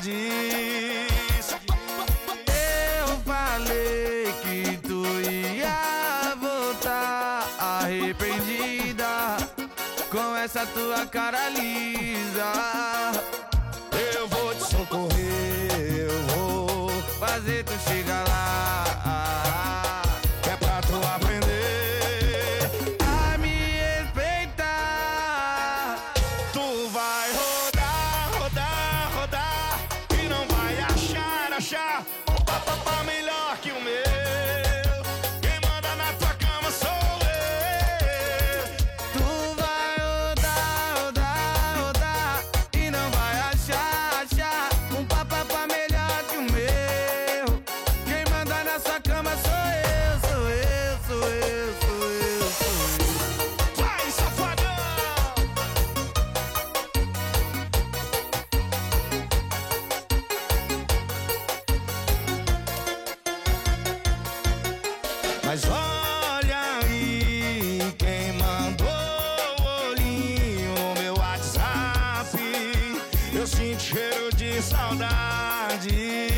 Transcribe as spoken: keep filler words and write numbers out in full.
Eu falei que tu ia voltar arrependida com essa tua cara lisa. Eu vou te socorrer, eu vou fazer tu chegar lá, que é pra tu aprender a me respeitar. Tu vai rodar, rodar, rodar e não vai achar, achar um papapá melhor que o meu. Quem manda na tua cama sou eu. Tu vai rodar, rodar, rodar e não vai achar, achar um papapá melhor que o meu. Quem manda nessa cama sou eu, sou eu, sou eu, sou eu, sou eu. Vai, safadão! Mas olha aí quem mandou o olhinho no meu WhatsApp. Eu sinto cheiro de saudade.